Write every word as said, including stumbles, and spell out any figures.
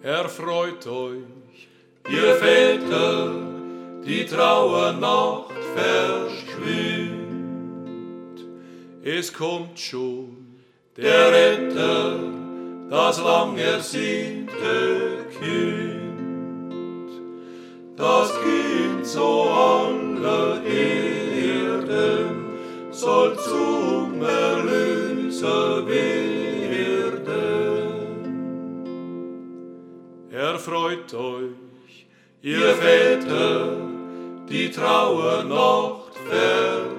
Erfreut euch, ihr Väter, die Trauernacht verschwindt. Es kommt schon der Retter, das lang ersehnte Kind. Das Kind so aller Erden soll zum Erlöser werden. Erfreut euch, ihr Väter, die Trauernacht verschwindt.